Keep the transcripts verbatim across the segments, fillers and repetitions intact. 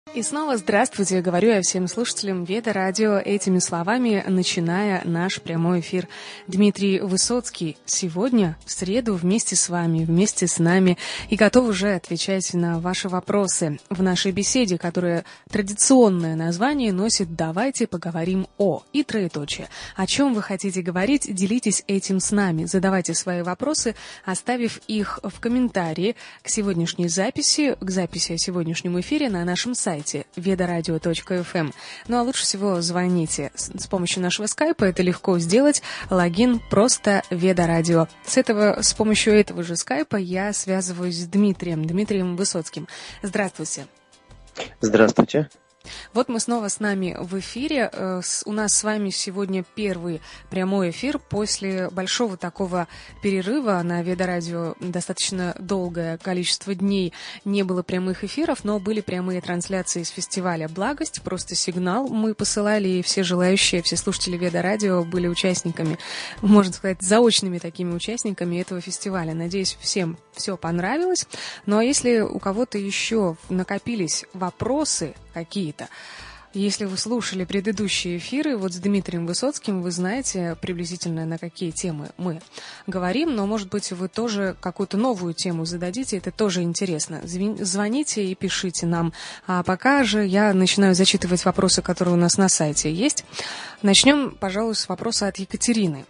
И снова здравствуйте, говорю я всем слушателям Веда Радио этими словами, начиная наш прямой эфир. Дмитрий Высоцкий сегодня, в среду, вместе с вами, вместе с нами, и готов уже отвечать на ваши вопросы в нашей беседе, которая традиционное название носит «Давайте поговорим о» и троеточие. О чем вы хотите говорить, делитесь этим с нами, задавайте свои вопросы, оставив их в комментарии к сегодняшней записи, к записи о сегодняшнем эфире на нашем сайте ведарадио точка эф эм. Ну а лучше всего звоните с помощью нашего скайпа, это легко сделать, логин просто Ведарадио. С этого, с помощью этого же скайпа я связываюсь с Дмитрием, Дмитрием Высоцким. Здравствуйте. Здравствуйте. Вот мы снова с нами в эфире. У нас с вами сегодня первый прямой эфир после большого такого перерыва на Ведарадио. Достаточно долгое количество дней не было прямых эфиров, но были прямые трансляции с фестиваля «Благость». Просто сигнал мы посылали, и все желающие, все слушатели Ведарадио были участниками, можно сказать, заочными такими участниками этого фестиваля. Надеюсь, всем все понравилось. Ну а если у кого-то еще накопились вопросы какие-то, если вы слушали предыдущие эфиры вот с Дмитрием Высоцким, вы знаете приблизительно, на какие темы мы говорим, но, может быть, вы тоже какую-то новую тему зададите, это тоже интересно. Звоните и пишите нам. А пока же я начинаю зачитывать вопросы, которые у нас на сайте есть. Начнем, пожалуй, с вопроса от Екатерины.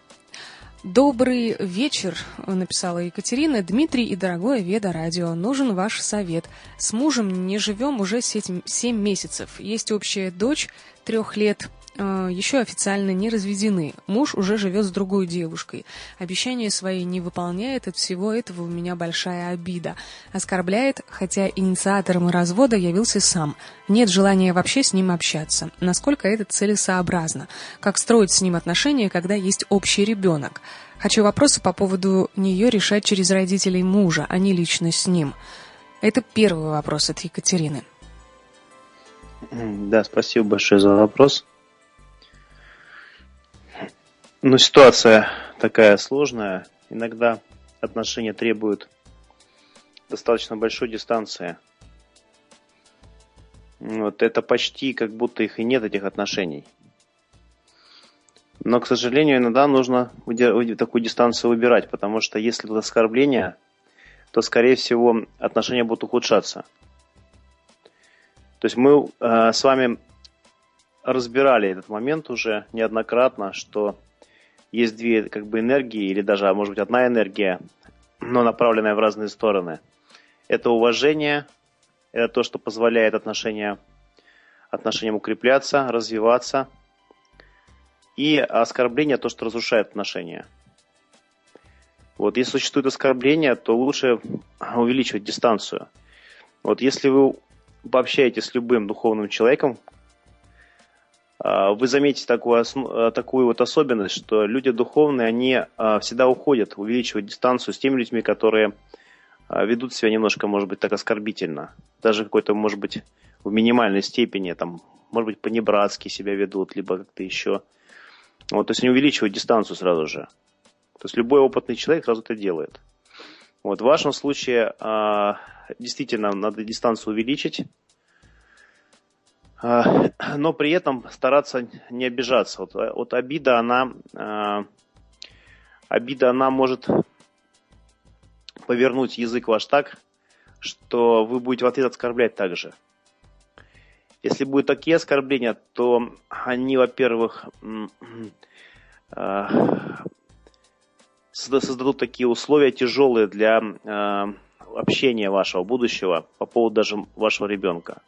«Добрый вечер», — написала Екатерина. «Дмитрий и дорогое Веда Радио, нужен ваш совет. С мужем не живем уже семь месяцев. Есть общая дочь трех лет, еще официально не разведены. Муж уже живет с другой девушкой. Обещания свои не выполняет, от всего этого у меня большая обида. Оскорбляет, хотя инициатором развода явился сам. Нет желания вообще с ним общаться. Насколько это целесообразно? Как строить с ним отношения, когда есть общий ребенок? Хочу вопросы по поводу нее решать через родителей мужа, а не лично с ним». Это первый вопрос от Екатерины. Да, спасибо большое за вопрос. Ну, ситуация такая сложная. Иногда отношения требуют достаточно большой дистанции. Вот это почти как будто их и нет, этих отношений. Но, к сожалению, иногда нужно такую дистанцию выбирать, потому что если это оскорбление, то, скорее всего, отношения будут ухудшаться. То есть мы э, с вами разбирали этот момент уже неоднократно, что есть две как бы энергии, или даже, может быть, одна энергия, но направленная в разные стороны. Это уважение, это то, что позволяет отношения, отношениям укрепляться, развиваться. И оскорбление, то, что разрушает отношения. Вот, если существует оскорбление, то лучше увеличивать дистанцию. Вот, если вы пообщаетесь с любым духовным человеком, вы заметите такую, такую вот особенность, что люди духовные, они всегда уходят, увеличивают дистанцию с теми людьми, которые ведут себя немножко, может быть, так оскорбительно. Даже какой-то, может быть, в минимальной степени, там, может быть, понебратски себя ведут, либо как-то еще. Вот, то есть они увеличивают дистанцию сразу же. То есть любой опытный человек сразу это делает. Вот, в вашем случае действительно надо дистанцию увеличить, но при этом стараться не обижаться. Вот, вот обида, она, обида, она может повернуть язык ваш так, что вы будете в ответ оскорблять также. Если будут такие оскорбления, то они, во-первых, создадут такие условия тяжелые для общения вашего будущего по поводу даже вашего ребенка.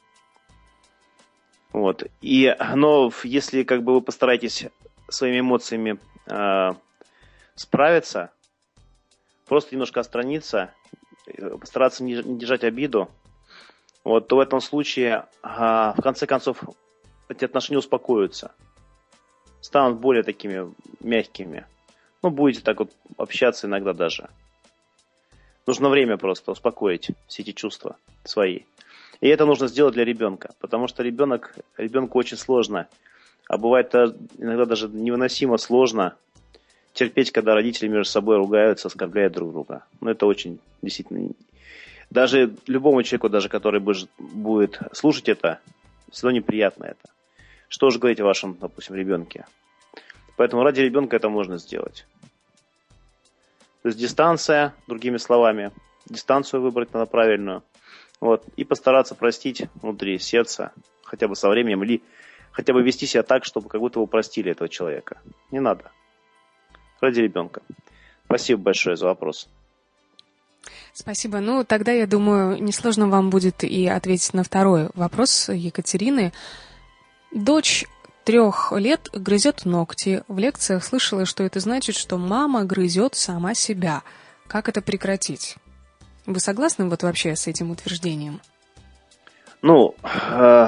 Вот. И, но если как бы вы постараетесь своими эмоциями э, справиться, просто немножко отстраниться, постараться не, не держать обиду, вот, то в этом случае, э, в конце концов, эти отношения успокоятся, станут более такими мягкими. Ну, будете так вот общаться иногда даже. Нужно время просто успокоить все эти чувства свои. И это нужно сделать для ребенка, потому что ребенок, ребенку очень сложно, а бывает иногда даже невыносимо сложно терпеть, когда родители между собой ругаются, оскорбляют друг друга. Ну, это очень действительно даже любому человеку, даже который будет слушать это, все равно неприятно это. Что же говорить о вашем, допустим, ребенке? Поэтому ради ребенка это можно сделать. То есть дистанция, другими словами, дистанцию выбрать надо правильную. Вот, и постараться простить внутри сердца, хотя бы со временем, или хотя бы вести себя так, чтобы как будто вы простили этого человека. Не надо. Ради ребенка. Спасибо большое за вопрос. Спасибо. Ну, тогда, я думаю, несложно вам будет и ответить на второй вопрос Екатерины. Дочь трех лет грызет ногти. В лекциях слышала, что это значит, что мама грызет сама себя. Как это прекратить? Вы согласны вот вообще с этим утверждением? Ну, э,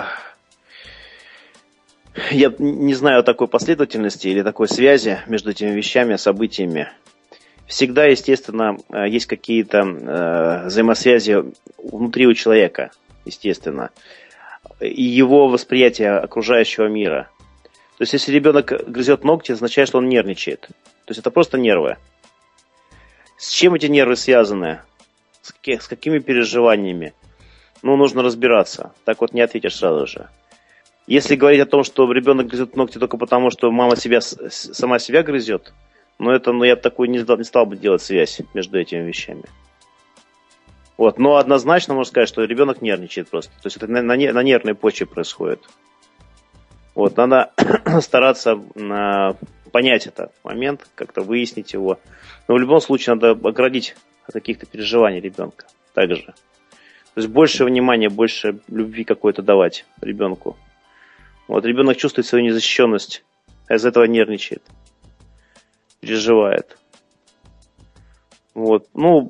я не знаю такой последовательности или такой связи между этими вещами, событиями. Всегда, естественно, есть какие-то э, взаимосвязи внутри у человека, естественно, и его восприятие окружающего мира. То есть, если ребенок грызет ногти, означает, что он нервничает. То есть, это просто нервы. С чем эти нервы связаны? С, каких, с какими переживаниями? Ну, нужно разбираться. Так вот не ответишь сразу же. Если говорить о том, что ребенок грызет ногти только потому, что мама себя, сама себя грызет, ну, это, ну, я такой не, не стал бы делать связь между этими вещами. Вот. Но однозначно можно сказать, что ребенок нервничает просто. То есть это на, на, на нервной почве происходит. Вот. Надо стараться на, понять этот момент, как-то выяснить его. Но в любом случае надо оградить от каких-то переживаний ребенка. Также. То есть больше внимания, больше любви какой-то давать ребенку. Вот. Ребенок чувствует свою незащищенность, а из этого нервничает. Переживает. Вот. Ну,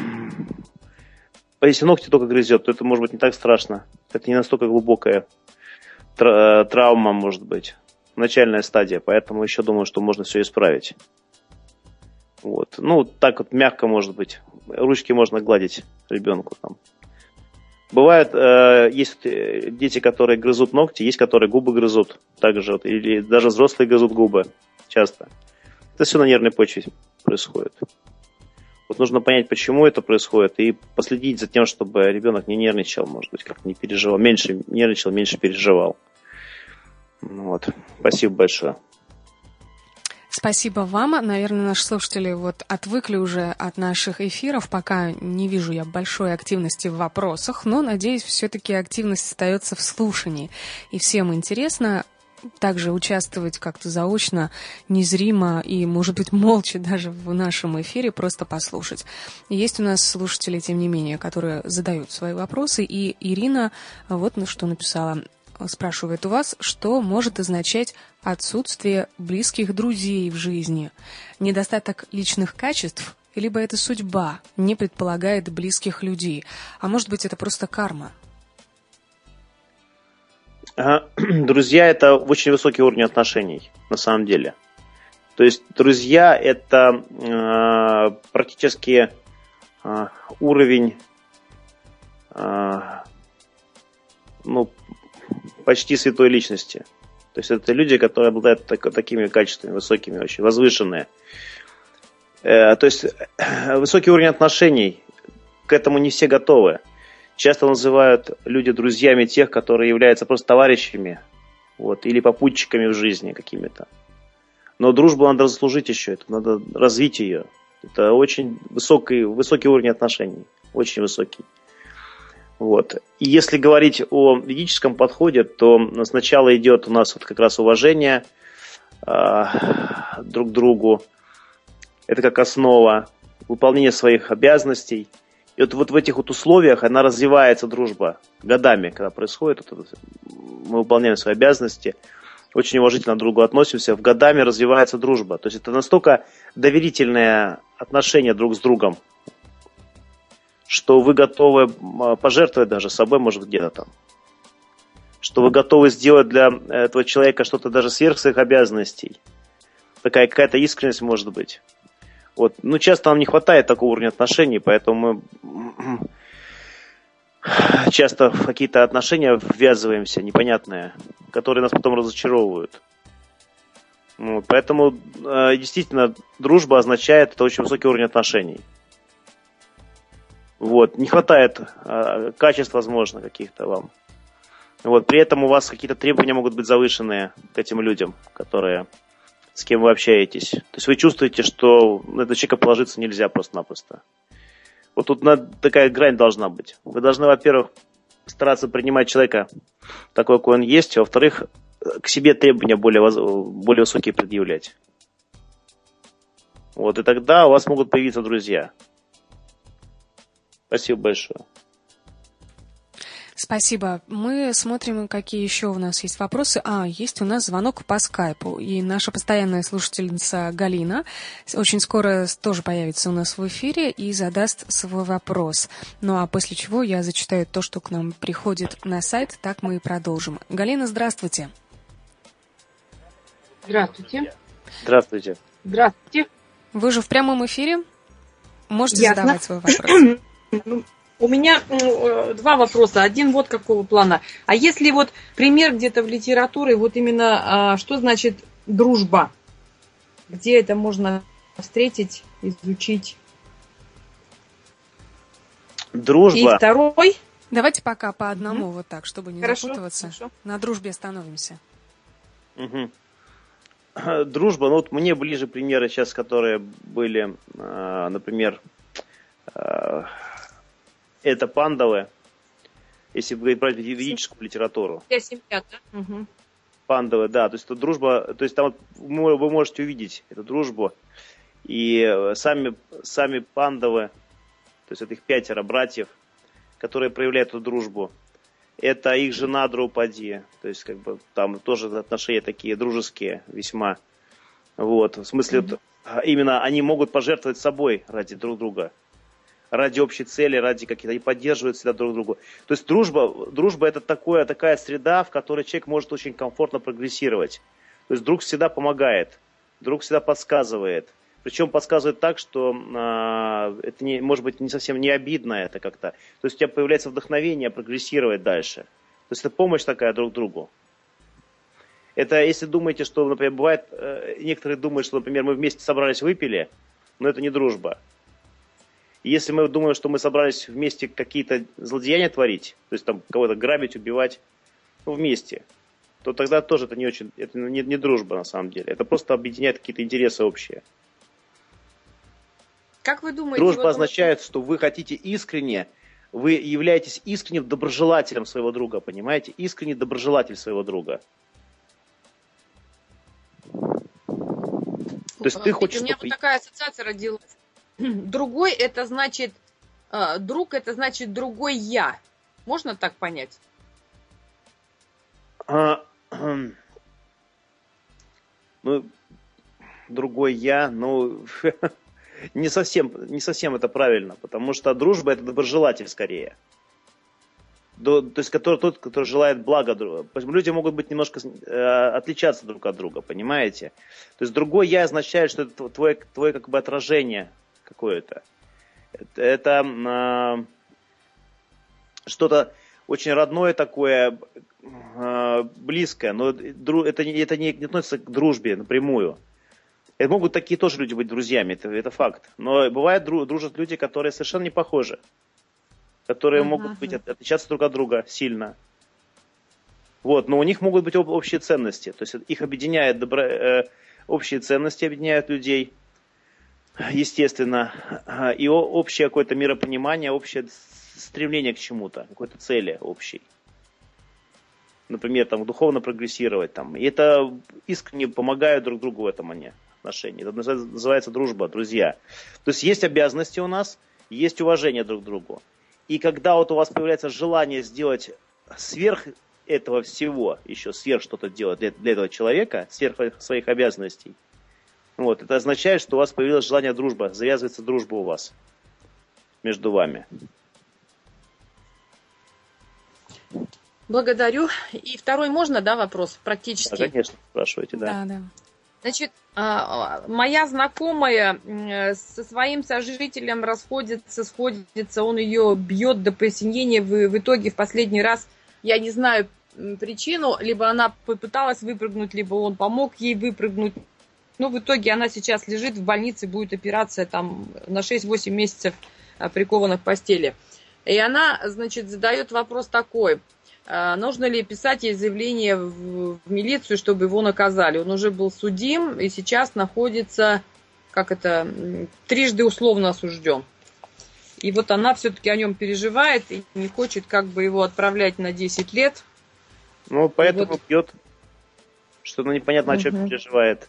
если ногти только грызет, то это может быть не так страшно. Это не настолько глубокая тра- травма, может быть. Начальная стадия. Поэтому еще думаю, что можно все исправить. Вот. Ну, так вот мягко, может быть. Ручки можно гладить ребенку там. Бывает, э, есть дети, которые грызут ногти, есть, которые губы грызут. Также, вот, или даже взрослые грызут губы. Часто. Это все на нервной почве происходит. Вот нужно понять, почему это происходит, и последить за тем, чтобы ребенок не нервничал, может быть, как-то не переживал. Меньше нервничал, меньше переживал. Вот. Спасибо большое. Спасибо вам. Наверное, наши слушатели вот отвыкли уже от наших эфиров. Пока не вижу я большой активности в вопросах, но, надеюсь, все-таки активность остается в слушании. И всем интересно также участвовать как-то заочно, незримо и, может быть, молча даже в нашем эфире, просто послушать. И есть у нас слушатели, тем не менее, которые задают свои вопросы. И Ирина вот на что написала. Спрашивает у вас, что может означать отсутствие близких друзей в жизни? Недостаток личных качеств, либо это судьба не предполагает близких людей? А может быть, это просто карма? Друзья – это очень высокий уровень отношений, на самом деле. То есть друзья – это э, практически э, уровень э, ну, почти святой личности. То есть это люди, которые обладают так, такими качествами высокими, очень возвышенные. Э, то есть э, высокий уровень отношений, к этому не все готовы. Часто называют люди друзьями тех, которые являются просто товарищами, вот, или попутчиками в жизни какими-то. Но дружбу надо заслужить еще, это надо развить ее. Это очень высокий, высокий уровень отношений, очень высокий. Вот. И если говорить о ведическом подходе, то сначала идет у нас вот как раз уважение э, друг к другу. Это как основа, выполнение своих обязанностей. И вот, вот в этих вот условиях она развивается, дружба, годами, когда происходит. Вот, мы выполняем свои обязанности, очень уважительно друг к другу относимся, в годами развивается дружба. То есть это настолько доверительное отношение друг с другом, что вы готовы пожертвовать даже собой, может, где-то там. Что вы готовы сделать для этого человека что-то даже сверх своих обязанностей. Такая какая-то искренность может быть. Вот. Ну, часто нам не хватает такого уровня отношений, поэтому мы часто в какие-то отношения ввязываемся непонятные, которые нас потом разочаровывают. Вот. Поэтому действительно дружба означает это очень высокий уровень отношений. Вот, не хватает э, качеств, возможно, каких-то вам. Вот, при этом у вас какие-то требования могут быть завышенные к этим людям, которые, с кем вы общаетесь. То есть вы чувствуете, что на этого человека положиться нельзя просто-напросто. Вот тут надо, такая грань должна быть. Вы должны, во-первых, стараться принимать человека такой, какой он есть, а во-вторых, к себе требования более, более высокие предъявлять. Вот, и тогда у вас могут появиться друзья. Спасибо большое. Спасибо. Мы смотрим, какие еще у нас есть вопросы. А, есть у нас звонок по скайпу. И наша постоянная слушательница Галина очень скоро тоже появится у нас в эфире и задаст свой вопрос. Ну а после чего я зачитаю то, что к нам приходит на сайт, так мы и продолжим. Галина, здравствуйте. Здравствуйте. Здравствуйте. Здравствуйте. Вы же в прямом эфире? Можете Ясно. задавать свой вопрос. У меня э, два вопроса. Один вот какого плана. А если вот пример где-то в литературе, вот именно э, что значит дружба? Где это можно встретить, изучить? Дружба. И второй. Давайте пока по одному, mm-hmm. вот так, чтобы не Хорошо, запутываться. хорошо. На дружбе остановимся. Угу. Дружба, ну вот мне ближе примеры сейчас, которые были, э, например, э, это Пандавы, если говорить про ведическую литературу. Вся семья, да? Угу. Пандавы, да, то есть это дружба, то есть там вы можете увидеть эту дружбу, и сами, сами Пандавы, то есть это их пятеро братьев, которые проявляют эту дружбу. Это их жена Драупади, то есть как бы там тоже отношения такие дружеские весьма. Вот, в смысле, mm-hmm. вот, именно они могут пожертвовать собой ради друг друга, ради общей цели, ради каких-то, они поддерживают всегда друг друга. То есть дружба, дружба это такое, такая среда, в которой человек может очень комфортно прогрессировать. То есть друг всегда помогает, друг всегда подсказывает. Причем подсказывает так, что э, это не, может быть не совсем не обидно это как-то. То есть у тебя появляется вдохновение прогрессировать дальше. То есть это помощь такая друг другу. Это если думаете, что, например, бывает, э, некоторые думают, что, например, мы вместе собрались, выпили, но это не дружба. И если мы думаем, что мы собрались вместе какие-то злодеяния творить, то есть там кого-то грабить, убивать, ну, вместе, то тогда тоже это не очень, это не, не дружба на самом деле. Это просто объединяет какие-то интересы общие. Как вы думаете? Дружба вот означает, что вы хотите искренне, вы являетесь искренним доброжелателем своего друга, понимаете? Искренний доброжелатель своего друга. То есть ты хочешь... У меня вот такая ассоциация родилась. Другой это значит, друг это значит другой я. Можно так понять? А, ну, другой я, ну... Не совсем, не совсем это правильно, потому что дружба это доброжелатель скорее. До, то есть который, тот, который желает блага друга. Люди могут быть немножко э, отличаться друг от друга, понимаете? То есть другой я означает, что это твое, твое как бы отражение какое-то. Это, это э, что-то очень родное такое, э, близкое, но это, это не, не относится к дружбе напрямую. Это могут такие тоже люди быть друзьями, это, это факт. Но бывают дружат люди, которые совершенно не похожи. Которые uh-huh. могут быть, отличаться друг от друга сильно. Вот, но у них могут быть об, общие ценности. То есть их объединяет добро, э, общие ценности, объединяют людей, естественно. И общее какое-то миропонимание, общее стремление к чему-то, какой-то цели общей. Например, там, духовно прогрессировать. Там. И это искренне помогают друг другу в этом они. Отношений. Это называется дружба, друзья. То есть есть обязанности у нас, есть уважение друг к другу. И когда вот у вас появляется желание сделать сверх этого всего, еще сверх что-то делать для, для этого человека, сверх своих обязанностей, вот, это означает, что у вас появилось желание дружбы, завязывается дружба у вас между вами. Благодарю. И второй можно, да, вопрос практически? Да, конечно, спрашивайте, да. Да, да. Значит, моя знакомая со своим сожителем расходится, сходится, он ее бьет до посинения, в итоге в последний раз, я не знаю причину, либо она попыталась выпрыгнуть, либо он помог ей выпрыгнуть, но в итоге она сейчас лежит в больнице, будет операция там на шесть-восемь месяцев прикована к постели. И она, значит, задает вопрос такой. Нужно ли писать ей заявление в милицию, чтобы его наказали? Он уже был судим и сейчас находится, как это, трижды условно осужден. И вот она все-таки о нем переживает и не хочет как бы его отправлять на десять лет. Ну, поэтому вот. пьет, что ну, непонятно, о чем угу. переживает.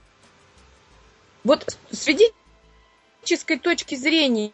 Вот с юридической точки зрения,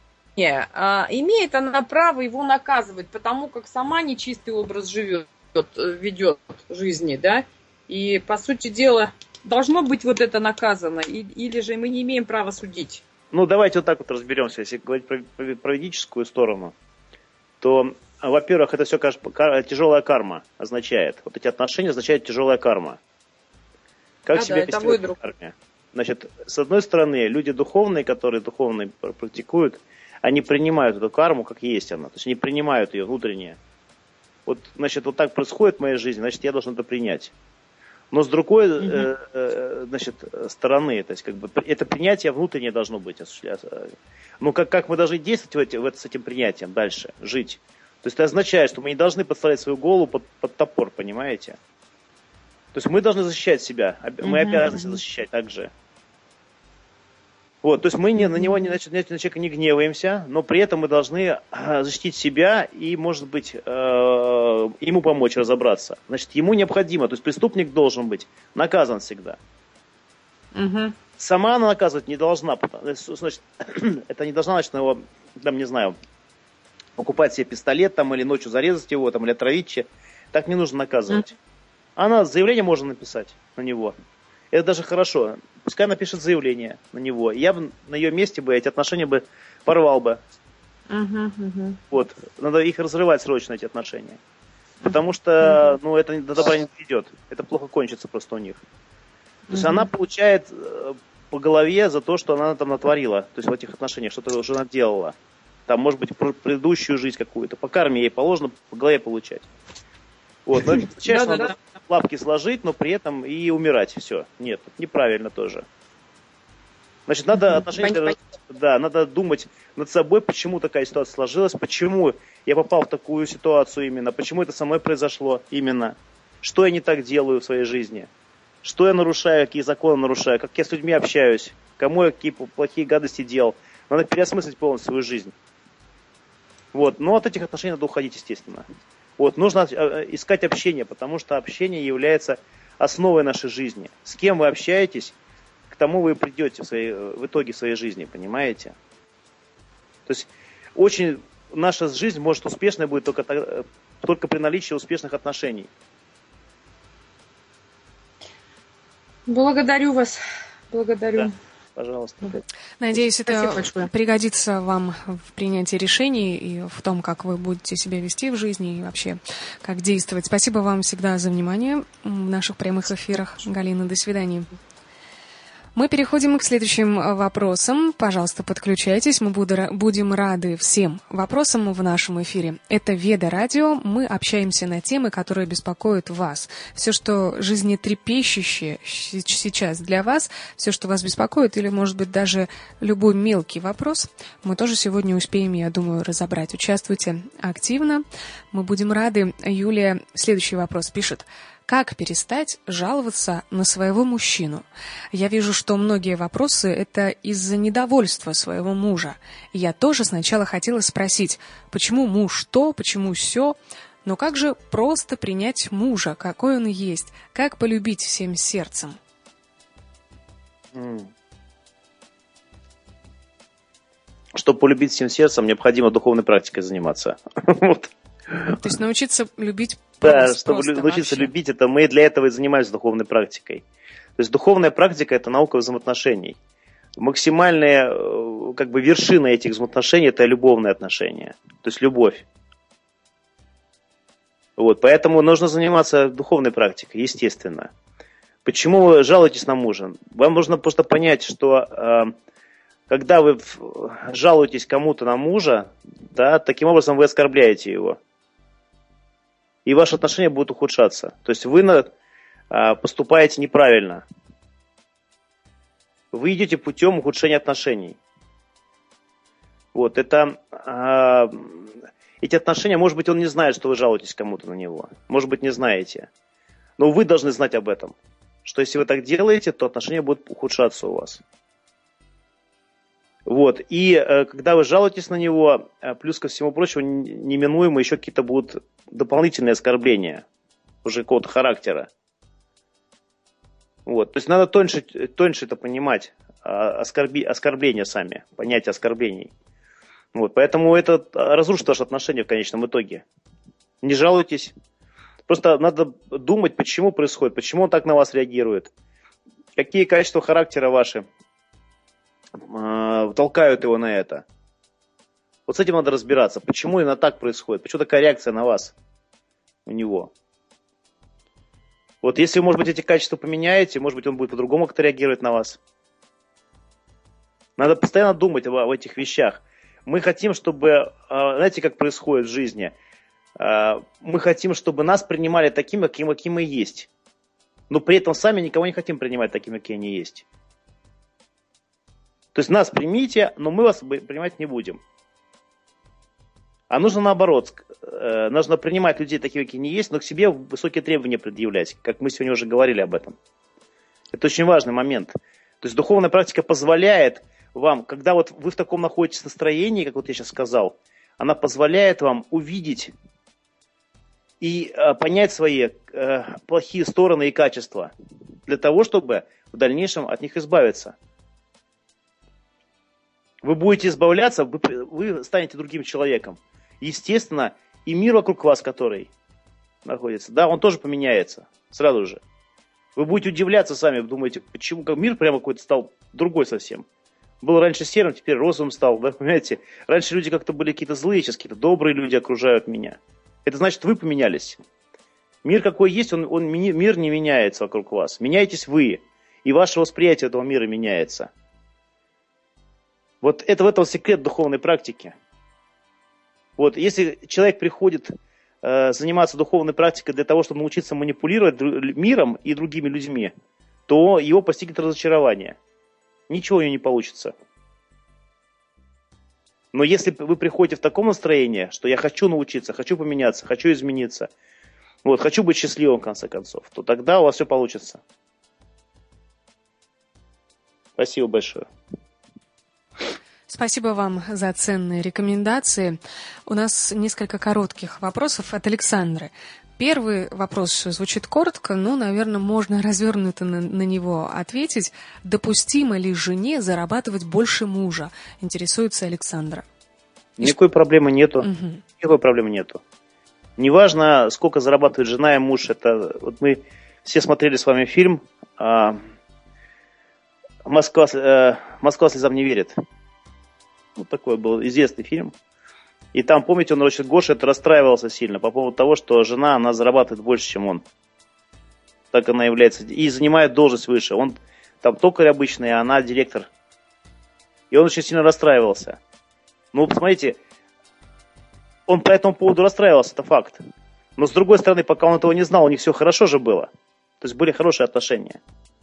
а, имеет она право его наказывать, потому как сама нечистый образ живет, ведет жизни, да? И, по сути дела, должно быть вот это наказано, и, или же мы не имеем права судить. Ну, давайте вот так вот разберемся. Если говорить про, про юридическую сторону, то, во-первых, это все тяжелая карма означает. Вот эти отношения означают тяжелая карма. Как а, себя да, вести в карме? Значит, с одной стороны, люди духовные, которые духовно практикуют, они принимают эту карму, как есть она. То есть они принимают ее внутреннее. Вот, значит, вот так происходит в моей жизни, значит, я должен это принять. Но с другой угу. э, э, значит, стороны, то есть, как бы, это принятие внутреннее должно быть осуществляться. Ну, как, как мы должны действовать в это, с этим принятием дальше, жить. То есть это означает, что мы не должны подставлять свою голову под, под топор, понимаете? То есть мы должны защищать себя, мы угу. обязаны себя защищать также. Вот, то есть мы не, на него, не, значит, на человека не гневаемся, но при этом мы должны защитить себя и, может быть, э, ему помочь разобраться. Значит, ему необходимо, то есть преступник должен быть наказан всегда. Угу. Сама она наказывать не должна. Значит, это не должна, значит, его, там, не знаю, покупать себе пистолет там, или ночью зарезать его, там, или отравить. Так не нужно наказывать. Угу. Она заявление можно написать на него. Это даже хорошо. Пускай напишет заявление на него. Я бы на ее месте бы эти отношения бы порвал бы. Uh-huh, uh-huh. Вот. Надо их разрывать срочно, эти отношения. Потому что, uh-huh. ну, это до добра не приведет. Это плохо кончится просто у них. То есть uh-huh. она получает по голове за то, что она там натворила. То есть в этих отношениях что-то уже наделала. Там, может быть, предыдущую жизнь какую-то. По карме ей положено по голове получать. Вот. Но это означает, что надо лапки сложить, но при этом и умирать. Все. Нет, это неправильно тоже. Значит, надо отношения, да, надо думать над собой, почему такая ситуация сложилась, почему я попал в такую ситуацию именно, почему это со мной произошло именно, что я не так делаю в своей жизни, что я нарушаю, какие законы нарушаю, как я с людьми общаюсь, кому я какие плохие гадости делал. Надо переосмыслить полностью свою жизнь. Вот. Но от этих отношений надо уходить, естественно. Вот, нужно искать общение, потому что общение является основой нашей жизни. С кем вы общаетесь, к тому вы придете в, своей, в итоге своей жизни, понимаете? То есть очень наша жизнь может успешной будет только, только при наличии успешных отношений. Благодарю вас. Благодарю. Да. Пожалуйста. Надеюсь, это пригодится вам в принятии решений и в том, как вы будете себя вести в жизни и вообще как действовать. Спасибо вам всегда за внимание в наших прямых эфирах. Галина, до свидания. Мы переходим к следующим вопросам. Пожалуйста, подключайтесь. Мы будем рады всем вопросам в нашем эфире. Это Веда Радио. Мы общаемся на темы, которые беспокоят вас. Все, что жизнетрепещущее сейчас для вас, все, что вас беспокоит, или, может быть, даже любой мелкий вопрос, мы тоже сегодня успеем, я думаю, разобрать. Участвуйте активно. Мы будем рады. Юлия следующий вопрос пишет. Как перестать жаловаться на своего мужчину? Я вижу, что многие вопросы – это из-за недовольства своего мужа. И я тоже сначала хотела спросить, почему муж то, почему сё, но как же просто принять мужа, какой он есть, как полюбить всем сердцем? Чтобы полюбить всем сердцем, необходимо духовной практикой заниматься. Вот. То есть научиться любить да, просто, чтобы просто научиться вообще. любить, это мы для этого и занимаемся духовной практикой. То есть духовная практика – это наука взаимоотношений. Максимальная как бы вершина этих взаимоотношений – это любовные отношения, то есть любовь. Вот, поэтому нужно заниматься духовной практикой, естественно. Почему вы жалуетесь на мужа? Вам нужно просто понять, что э, когда вы жалуетесь кому-то на мужа, да, таким образом вы оскорбляете его. И ваши отношения будут ухудшаться. То есть вы на, а, поступаете неправильно. Вы идете путем ухудшения отношений. Вот, это, э, эти отношения, может быть, он не знает, что вы жалуетесь кому-то на него. Может быть, не знаете. Но вы должны знать об этом. Что если вы так делаете, то отношения будут ухудшаться у вас. Вот, и э, когда вы жалуетесь на него, э, плюс ко всему прочему, неминуемо еще какие-то будут дополнительные оскорбления уже какого-то характера. Вот, то есть надо тоньше, тоньше это понимать, оскорби, оскорбления сами, понятие оскорблений. Вот, поэтому это разрушит ваши отношения в конечном итоге. Не жалуйтесь. Просто надо думать, почему происходит, почему он так на вас реагирует, какие качества характера ваши толкают его на это. Вот с этим надо разбираться. Почему именно так происходит? Почему такая реакция на вас у него? Вот если, может быть, эти качества поменяете, может быть, он будет по-другому как-то реагировать на вас. Надо постоянно думать об, об этих вещах. Мы хотим, чтобы, знаете, как происходит в жизни? Мы хотим, чтобы нас принимали такими, какими, какими мы есть. Но при этом сами никого не хотим принимать такими, какие они есть. То есть нас примите, но мы вас принимать не будем. А нужно наоборот. Нужно принимать людей такими, какие они есть, но к себе высокие требования предъявлять, как мы сегодня уже говорили об этом. Это очень важный момент. То есть духовная практика позволяет вам, когда вот вы в таком находитесь настроении, как вот я сейчас сказал, она позволяет вам увидеть и э, понять свои э, плохие стороны и качества, для того, чтобы в дальнейшем от них избавиться. Вы будете избавляться, вы, вы станете другим человеком. Естественно, и мир вокруг вас, который находится, да, он тоже поменяется сразу же. Вы будете удивляться сами, думаете, почему мир прямо какой-то стал другой совсем. Был раньше серым, теперь розовым стал, да, понимаете? Раньше люди как-то были какие-то злые, сейчас какие-то добрые люди окружают меня. Это значит, вы поменялись. Мир какой есть, он, он, мир не меняется вокруг вас. Меняетесь вы, и ваше восприятие этого мира меняется. Вот это в этом секрет духовной практики. Вот если человек приходит э, заниматься духовной практикой для того, чтобы научиться манипулировать миром и другими людьми, то его постигнет разочарование. Ничего у него не получится. Но если вы приходите в таком настроении, что я хочу научиться, хочу поменяться, хочу измениться, вот, хочу быть счастливым в конце концов, то тогда у вас все получится. Спасибо большое. Спасибо вам за ценные рекомендации. У нас несколько коротких вопросов от Александры. Первый вопрос звучит коротко, но, наверное, можно развернуто на, на него ответить. Допустимо ли жене зарабатывать больше мужа? Интересуется Александра. Никакой проблемы нету. Угу. Никакой проблемы нету. Неважно, сколько зарабатывает жена и муж. Это вот мы все смотрели с вами фильм а, «Москва, а, Москва слезам не верит». Вот такой был известный фильм. И там, помните, он, очень Гоша это расстраивался сильно по поводу того, что жена, она зарабатывает больше, чем он. Так она является. И занимает должность выше. Он там токарь обычный, а она директор. И он очень сильно расстраивался. Ну, посмотрите, он по этому поводу расстраивался, это факт. Но с другой стороны, пока он этого не знал, у них все хорошо же было. То есть были хорошие отношения.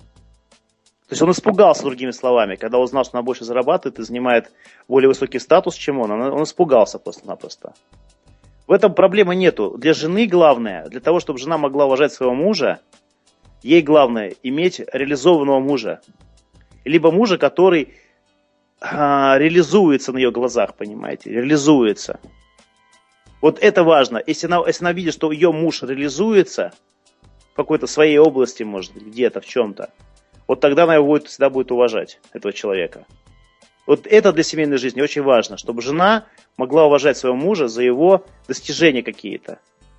То есть он испугался, другими словами, когда узнал, что она больше зарабатывает и занимает более высокий статус, чем он. Он испугался просто-напросто. В этом проблемы нету. Для жены главное, для того, чтобы жена могла уважать своего мужа, ей главное иметь реализованного мужа. Либо мужа, который а, реализуется на ее глазах, понимаете, реализуется. Вот это важно. Если она, если она видит, что ее муж реализуется в какой-то своей области, может быть, где-то, в чем-то, вот тогда она его будет, всегда будет уважать, этого человека. Вот это для семейной жизни очень важно, чтобы жена могла уважать своего мужа за его достижения какие-то.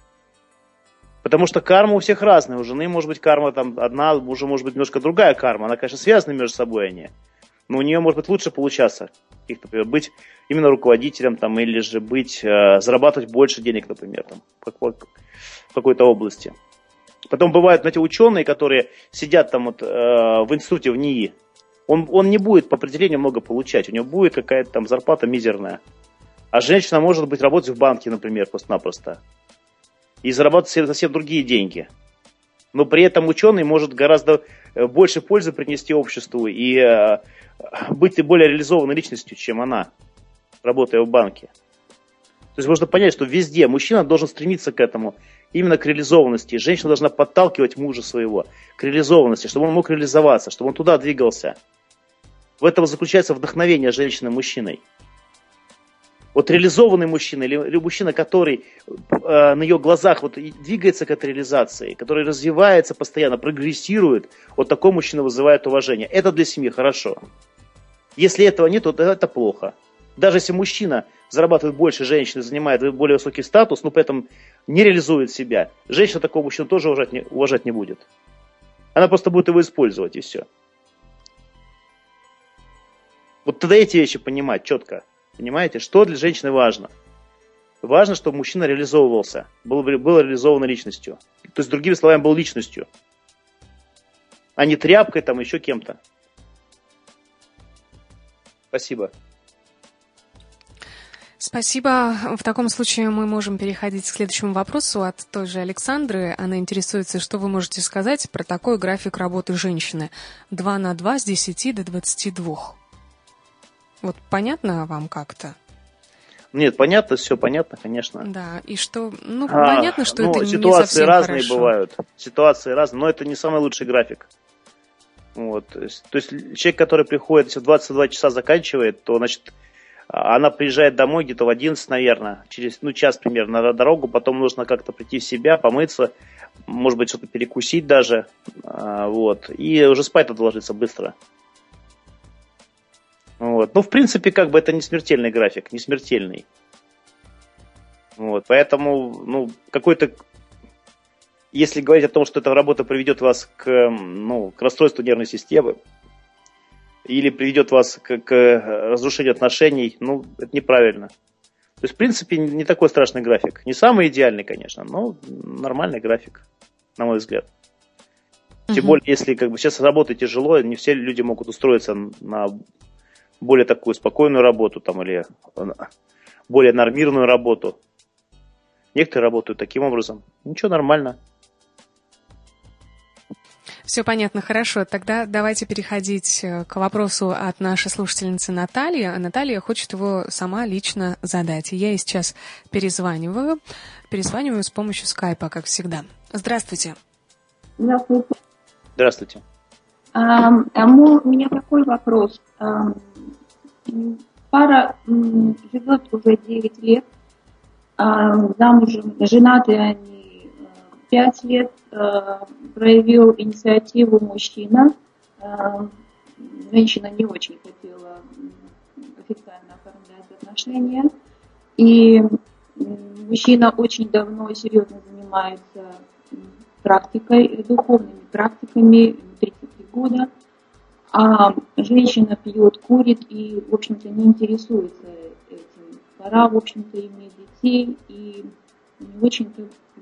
Потому что карма у всех разная. У жены может быть карма там одна, у мужа может быть немножко другая карма. Она, конечно, связана между собой они. Но у нее может быть лучше получаться. Например, быть именно руководителем там, или же быть, э, зарабатывать больше денег, например, там, в какой-то области. Потом бывают, знаете, ученые, которые сидят там вот, э, в институте в НИИ. Он, он не будет по определению много получать. У него будет какая-то там зарплата мизерная. А женщина может быть работать в банке, например, просто-напросто. И зарабатывать совсем другие деньги. Но при этом ученый может гораздо больше пользы принести обществу и э, быть более реализованной личностью, чем она. работая в банке. То есть можно понять, что везде мужчина должен стремиться к этому, именно к реализованности. Женщина должна подталкивать мужа своего к реализованности, чтобы он мог реализоваться, чтобы он туда двигался. В этом заключается вдохновение женщины мужчиной. Вот реализованный мужчина или, или мужчина, который э, на ее глазах вот, двигается к этой реализации, который развивается постоянно, прогрессирует, вот такой мужчина вызывает уважение. Это для семьи хорошо. Если этого нет, то это плохо. Даже если мужчина зарабатывает больше женщины, занимает более высокий статус, но при этом не реализует себя, женщина такого мужчину тоже уважать не, уважать не будет. Она просто будет его использовать, и все. Вот тогда эти вещи понимать четко. Понимаете, что для женщины важно? Важно, чтобы мужчина реализовывался, был, был реализован личностью. То есть, другими словами, был личностью. А не тряпкой, там, еще кем-то. Спасибо. Спасибо. В таком случае мы можем переходить к следующему вопросу от той же Александры. Она интересуется, что вы можете сказать про такой график работы женщины. два на два с десяти до двадцати двух. Вот понятно вам как-то? Нет, понятно, все понятно, конечно. Да, и что, ну, а, понятно, что ну, это не совсем ситуации разные хорошо. бывают. Ситуации разные, но это не самый лучший график. Вот, то есть, то есть человек, который приходит, если в двадцать два часа заканчивает, то, значит, она приезжает домой где-то в одиннадцать, наверное, через, ну, час примерно на дорогу, потом нужно как-то прийти в себя, помыться, может быть, что-то перекусить даже, вот, и уже спать надо ложиться быстро. Вот. Ну, в принципе, как бы это не смертельный график, не смертельный. Вот. Поэтому, ну, какой-то... Если говорить о том, что эта работа приведет вас к, ну, к расстройству нервной системы или приведет вас к, к разрушению отношений, ну, это неправильно. То есть, в принципе, не такой страшный график. Не самый идеальный, конечно, но нормальный график, на мой взгляд. Тем uh-huh. более, если как бы сейчас работать тяжело, не все люди могут устроиться на более такую спокойную работу там, или более нормированную работу. Некоторые работают таким образом. Ничего, нормально. Все понятно, хорошо. Тогда давайте переходить к вопросу от нашей слушательницы Натальи. Наталья хочет его сама лично задать. И я ей сейчас перезваниваю. Перезваниваю с помощью скайпа, как всегда. Здравствуйте. Здравствуйте. Здравствуйте. А, а у меня такой вопрос. А, пара м, живет уже девять лет, а, замужем, женаты они пять лет, а, проявил инициативу мужчина. А, женщина не очень хотела официально оформлять отношения. И мужчина очень давно и серьезно занимается практикой, духовными практиками, тридцать три года. А женщина пьет, курит и, в общем-то, не интересуется этим. Пора, в общем-то, иметь детей, и не очень-то, в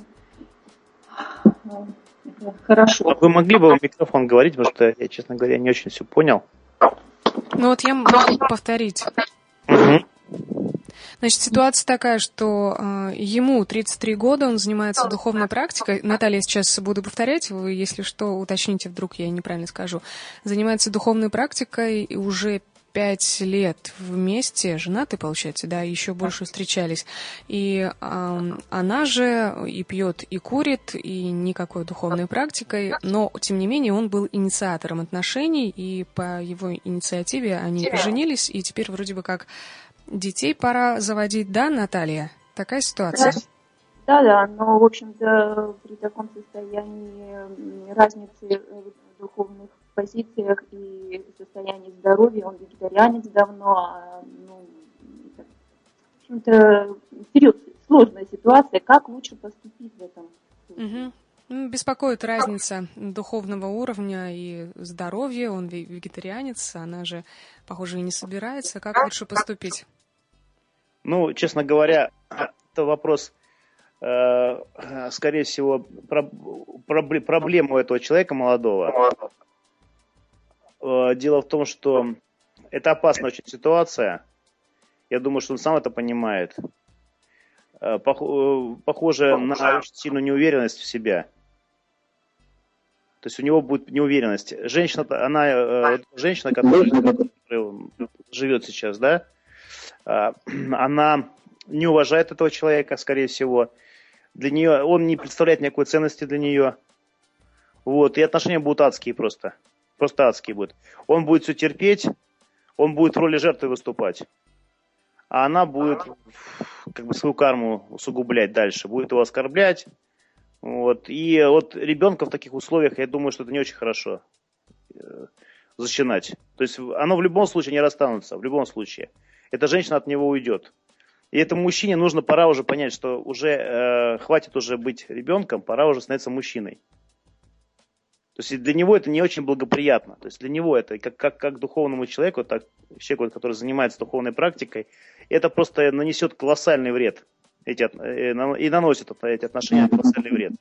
общем-то, это хорошо. А вы могли бы в микрофон говорить, потому что я, честно говоря, не очень все понял. Ну вот я могу повторить. Угу. Значит, ситуация такая, что э, ему тридцать три года, он занимается духовной практикой. Наталья, я сейчас буду повторять, вы, если что, уточните, вдруг я неправильно скажу. Занимается духовной практикой и уже пять лет вместе, женаты, получается, да, еще больше встречались. И э, она же и пьет, и курит, и никакой духовной практикой, но, тем не менее, он был инициатором отношений, и по его инициативе они поженились, и теперь вроде бы как детей пора заводить, да, Наталья? Такая ситуация? Да, да, но, в общем-то, при таком состоянии разницы в духовных позициях и состоянии здоровья, он вегетарианец давно, а, ну, это, в общем-то, вперед, сложная ситуация, как лучше поступить в этом случае? Угу. Ну, беспокоит разница духовного уровня и здоровья, он вегетарианец, она же, похоже, и не собирается. Как лучше поступить? Ну, честно говоря, это вопрос, э, скорее всего, про, про, проблема у этого человека молодого. Э, дело в том, что это опасная очень ситуация. Я думаю, что он сам это понимает. Э, пох, похоже на очень сильную неуверенность в себя. То есть у него будет неуверенность. Женщина, она, э, женщина, которая живет сейчас, да, она не уважает этого человека, скорее всего. Для нее, он не представляет никакой ценности для нее. Вот, и отношения будут адские просто. Просто адские будут. Он будет все терпеть, он будет в роли жертвы выступать. А она будет как бы свою карму усугублять дальше, будет его оскорблять. Вот. И вот ребенка в таких условиях, я думаю, что это не очень хорошо зачинать. То есть оно в любом случае не расстанутся, в любом случае. Эта женщина от него уйдет. И этому мужчине нужно, пора уже понять, что уже э, хватит уже быть ребенком, пора уже становиться мужчиной. То есть для него это не очень благоприятно. То есть для него это, как, как, как духовному человеку, так человеку, который занимается духовной практикой, это просто нанесет колоссальный вред. Эти, и наносит эти отношения колоссальный вред.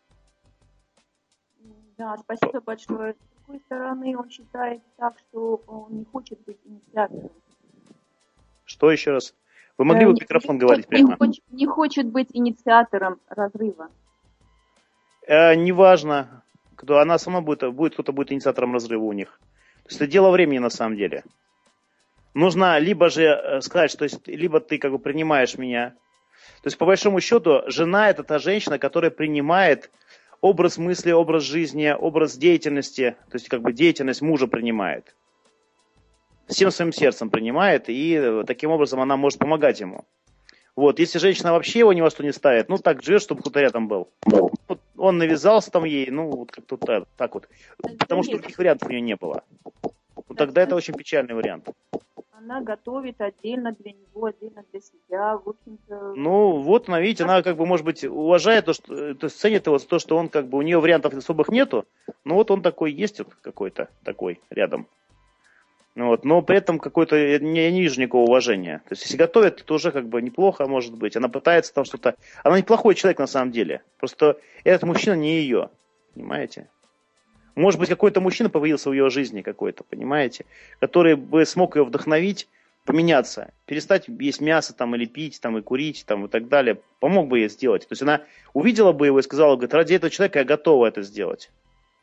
Да, спасибо большое. С другой стороны, он считает так, что он не хочет быть инициатором. Что еще раз? Вы могли бы в микрофон говорить прямо? прямо? Не хочет, не хочет быть инициатором разрыва. Э, неважно. Кто, она сама будет, будет, кто-то будет инициатором разрыва у них. То есть это дело времени на самом деле. Нужно либо же сказать, что есть, либо ты как бы принимаешь меня. То есть по большому счету жена это та женщина, которая принимает образ мысли, образ жизни, образ деятельности, то есть как бы деятельность мужа принимает. Всем своим сердцем принимает, и таким образом она может помогать ему. Вот, если женщина вообще его ни во что не ставит, ну так живет, чтобы кто-то рядом был. Вот, он навязался там ей, ну вот как-то так, так вот. Потому что других вариантов у нее не было. Ну, тогда это очень печальный вариант. Она готовит отдельно для него, отдельно для себя, в общем-то... Ну, вот она, видите, она как бы, может быть, уважает то, что, то есть ценит его за то, что он как бы, у нее вариантов особых нету, но вот он такой есть вот какой-то, такой рядом. Вот, но при этом какой-то, я не, я не вижу никакого уважения. То есть, если готовит, то уже как бы неплохо, может быть. Она пытается там что-то... Она неплохой человек на самом деле. Просто этот мужчина не ее, понимаете? Может быть, какой-то мужчина появился в ее жизни какой-то, понимаете? Который бы смог ее вдохновить, поменяться, перестать есть мясо там, или пить, там, и курить там, и так далее. Помог бы ей сделать. То есть она увидела бы его и сказала, говорит, ради этого человека я готова это сделать.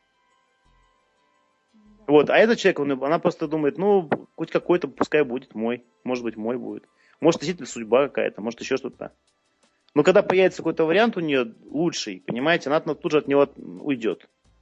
Вот, а этот человек, он, она просто думает, ну, хоть какой-то, пускай будет мой, может быть, мой будет. Может, действительно судьба какая-то, может, еще что-то. Но когда появится какой-то вариант у нее лучший, понимаете, она тут же от него уйдет.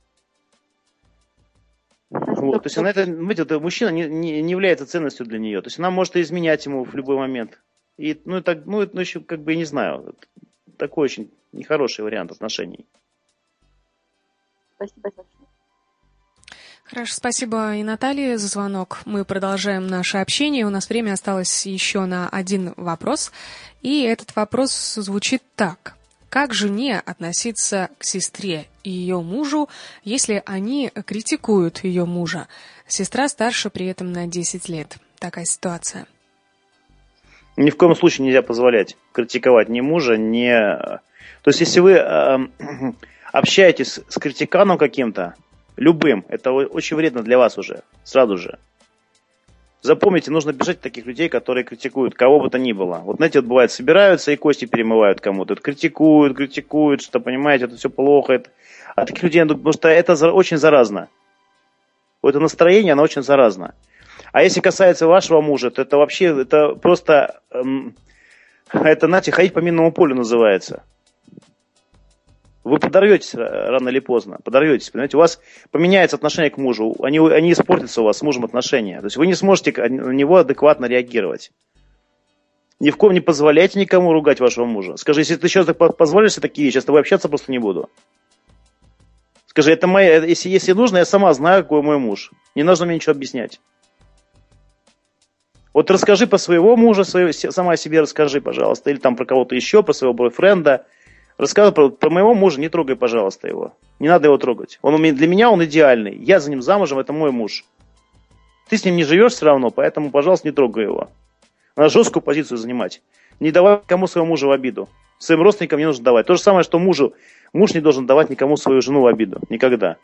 Вот, то есть она это, видите, это мужчина не, не, не является ценностью для нее. То есть она может изменять ему в любой момент. И, ну, так, ну, это еще, как бы, я не знаю, такой очень нехороший вариант отношений. Спасибо большое. Хорошо, спасибо и Наталье за звонок. Мы продолжаем наше общение. У нас время осталось еще на один вопрос. И этот вопрос звучит так. Как жене относиться к сестре и ее мужу, если они критикуют ее мужа? Сестра старше при этом на десять лет. Такая ситуация. Ни в коем случае нельзя позволять критиковать ни мужа, ни... То есть, если вы э, общаетесь с критиканом каким-то, любым, это очень вредно для вас уже, сразу же. Запомните, нужно бежать от таких людей, которые критикуют кого бы то ни было. Вот знаете, вот бывает, собираются и кости перемывают кому-то. Вот критикуют, критикуют, что, понимаете, это все плохо. Это... А таких людей, потому что это очень заразно. Вот это настроение, оно очень заразно. А если касается вашего мужа, то это вообще, это просто, эм, это, знаете, ходить по минному полю называется. Вы подорветесь рано или поздно, подорветесь, понимаете, у вас поменяется отношение к мужу, они, они испортятся у вас с мужем отношения, то есть вы не сможете на него адекватно реагировать. Ни в ком не позволяйте никому ругать вашего мужа. Скажи, если ты сейчас позволишь себе такие вещи, я с тобой общаться просто не буду. Скажи, это моя, если, если нужно, я сама знаю, какой мой муж, не нужно мне ничего объяснять. Вот расскажи про своего мужа, своего, сама о себе расскажи, пожалуйста, или там про кого-то еще, про своего бойфренда. Рассказывай про, про моего мужа, не трогай, пожалуйста, его. Не надо его трогать. Он, для меня он идеальный. Я за ним замужем, это мой муж. Ты с ним не живешь все равно, поэтому, пожалуйста, не трогай его. Надо жесткую позицию занимать. Не давай никому своего мужа в обиду. Своим родственникам не нужно давать. То же самое, что мужу. Муж не должен давать никому свою жену в обиду. Никогда.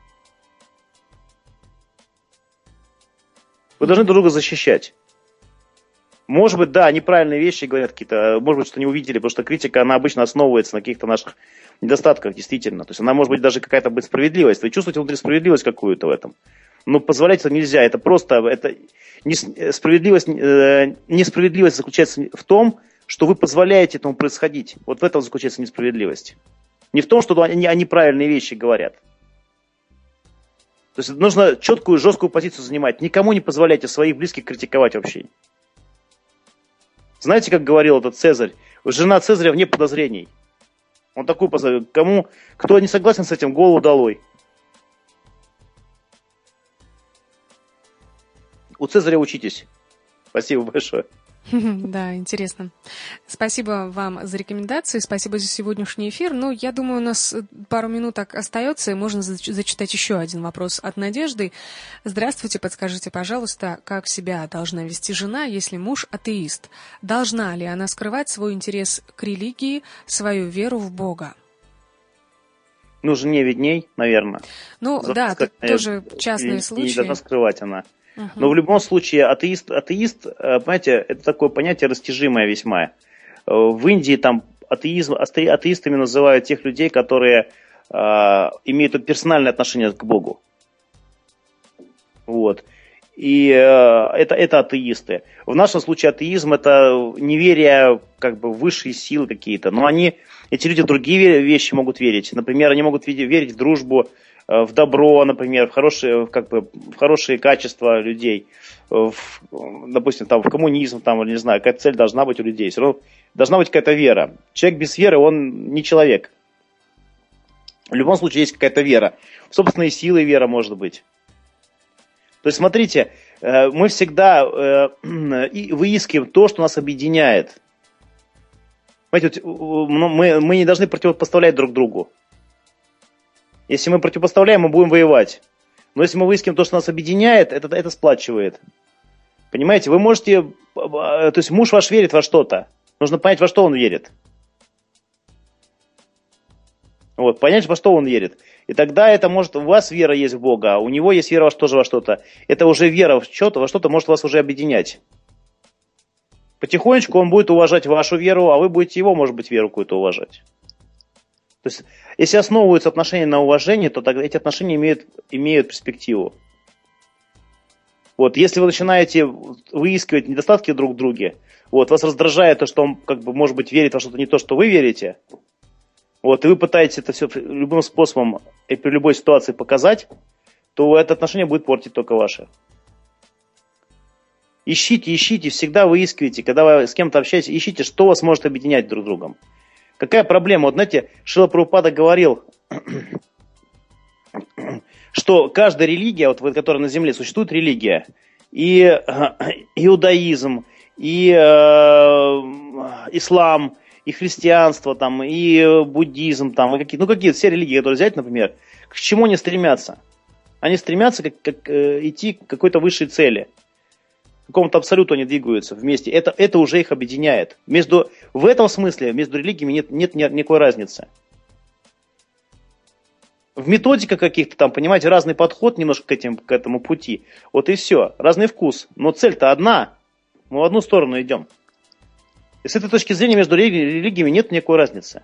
Вы должны друг друга защищать. Может быть, да, неправильные вещи говорят какие-то, может быть, что не увидели, потому что критика, она обычно основывается на каких-то наших недостатках, действительно. То есть она может быть даже какая-то быть справедливость. Вы чувствуете внутри справедливость какую-то в этом. Но позволять это нельзя. Это просто это несправедливость, несправедливость заключается в том, что вы позволяете этому происходить. Вот в этом заключается несправедливость. Не в том, что они, они правильные вещи говорят. То есть нужно четкую, жесткую позицию занимать. Никому не позволяйте своих близких критиковать вообще. Знаете, как говорил этот Цезарь? Жена Цезаря вне подозрений. Он такой позовет. Кому, кто не согласен с этим, голову долой. У Цезаря учитесь. Спасибо большое. Да, интересно. Спасибо вам за рекомендации, спасибо за сегодняшний эфир. Ну, я думаю, у нас пару минуток остается, и можно зачитать еще один вопрос от Надежды. Здравствуйте, подскажите, пожалуйста, как себя должна вести жена, если муж атеист? Должна ли она скрывать свой интерес к религии, свою веру в Бога? Ну, жене видней, наверное. Ну, за, да, это тоже частные и, случаи. И не должна скрывать она. Uh-huh. Но в любом случае атеист, атеист, понимаете, это такое понятие растяжимое весьма. В Индии там атеизм, атеистами называют тех людей, которые э, имеют персональное отношение к Богу. Вот. И э, это, это атеисты. В нашем случае атеизм это неверие как бы в высшие силы какие-то. Но они, эти люди в другие вещи могут верить. Например, они могут верить в дружбу, в добро, например, в хорошие, как бы, в хорошие качества людей, в, допустим, там, в коммунизм, там, или не знаю, какая цель должна быть у людей. Все равно должна быть какая-то вера. Человек без веры, он не человек. В любом случае есть какая-то вера. В собственные силы вера может быть. То есть, смотрите, мы всегда выискиваем то, что нас объединяет. Понимаете, мы, мы не должны противопоставлять друг другу. Если мы противопоставляем, мы будем воевать. Но если мы выискиваем то, что нас объединяет, это, это сплачивает. Понимаете, вы можете... То есть муж ваш верит во что-то. Нужно понять, во что он верит. Вот, понять, во что он верит. И тогда это может... У вас вера есть в Бога, а у него есть вера тоже во что-то. Это уже вера в что-то, во что-то может вас уже объединять. Потихонечку он будет уважать вашу веру, а вы будете его, может быть, веру какую-то уважать. То есть, если основываются отношения на уважении, то тогда эти отношения имеют, имеют перспективу. Вот, если вы начинаете выискивать недостатки друг в друге, вот, вас раздражает то, что он, как бы, может быть, верит во что-то не то, что вы верите, вот, и вы пытаетесь это все любым способом и при любой ситуации показать, то это отношение будет портить только ваше. Ищите, ищите, всегда выискивайте, когда вы с кем-то общаетесь, ищите, что вас может объединять друг с другом. Какая проблема? Вот знаете, Шрила Прабхупада говорил, что каждая религия, вот, которая на земле, существует религия, и иудаизм, и э, ислам, и христианство, там, и буддизм, там, и какие, ну какие все религии, которые взять, например, к чему они стремятся? Они стремятся как, как, э, идти к какой-то высшей цели. К какому-то абсолюту они двигаются вместе. Это, это уже их объединяет. Между, в этом смысле между религиями нет, нет никакой разницы. В методиках каких-то там, понимаете, разный подход немножко к, этим, к этому пути. Вот и все. Разный вкус. Но цель-то одна. Мы в одну сторону идем. И с этой точки зрения между религиями нет никакой разницы.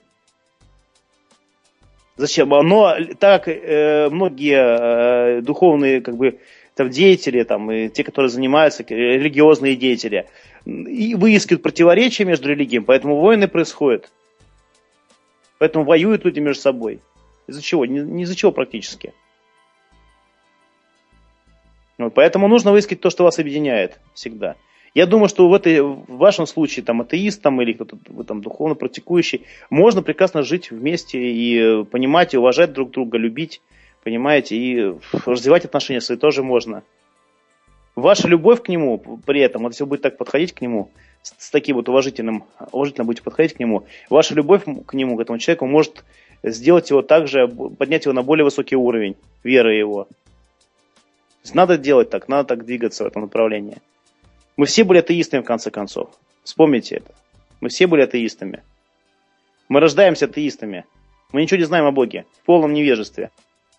Зачем? Но так э, многие э, духовные как бы, там, деятели, там, и те, которые занимаются, религиозные деятели, и выискивают противоречия между религиями, поэтому войны происходят. Поэтому воюют люди между собой. Из-за чего? Ни, ни из-за чего практически. Вот, поэтому нужно выискать то, что вас объединяет всегда. Я думаю, что в, этой, в вашем случае, там, атеист там, или кто-то вы, там, духовно практикующий, можно прекрасно жить вместе и понимать, и уважать друг друга, любить, понимаете, и развивать отношения свои тоже можно. Ваша любовь к нему при этом, вот если вы будете так подходить к нему, с, с таким вот уважительным, уважительно будете подходить к нему, ваша любовь к нему, к этому человеку, может сделать его также, поднять его на более высокий уровень веры его. То есть надо делать так, надо так двигаться в этом направлении. Мы все были атеистами, в конце концов. Вспомните это. Мы все были атеистами. Мы рождаемся атеистами. Мы ничего не знаем о Боге. В полном невежестве.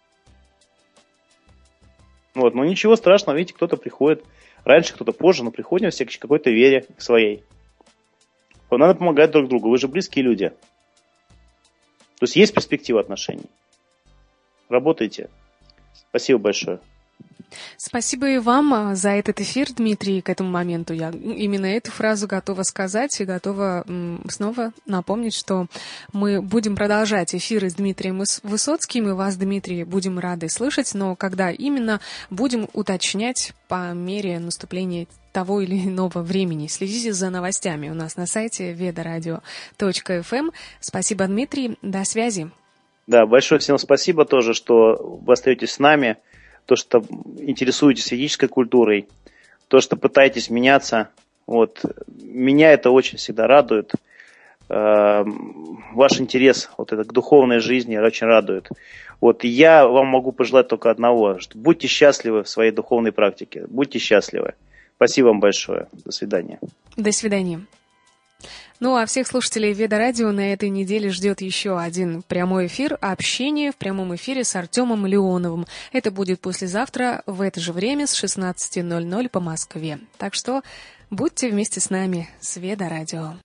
Вот, но ничего страшного, видите, кто-то приходит. Раньше, кто-то позже, но приходим все к какой-то вере своей. Надо помогать друг другу. Вы же близкие люди. То есть есть перспектива отношений. Работайте. Спасибо большое. Спасибо и вам за этот эфир, Дмитрий. К этому моменту я именно эту фразу готова сказать и готова снова напомнить, что мы будем продолжать эфиры с Дмитрием Высоцким, и вас, Дмитрий, будем рады слышать, но когда именно, будем уточнять по мере наступления того или иного времени. Следите за новостями у нас на сайте ведарадио точка эф эм. Спасибо, Дмитрий. До связи. Да, большое всем спасибо тоже, что вы остаетесь с нами, то, что интересуетесь ведической культурой, то, что пытаетесь меняться. Вот. Меня это очень всегда радует. Ваш интерес вот это, к духовной жизни очень радует. Вот. И я вам могу пожелать только одного, что будьте счастливы в своей духовной практике. Будьте счастливы. Спасибо вам большое. До свидания. До свидания. Ну, а всех слушателей Веда Радио на этой неделе ждет еще один прямой эфир, общение в прямом эфире с Артемом Леоновым. Это будет послезавтра в это же время с шестнадцати ноль-ноль по Москве. Так что будьте вместе с нами с Веда Радио.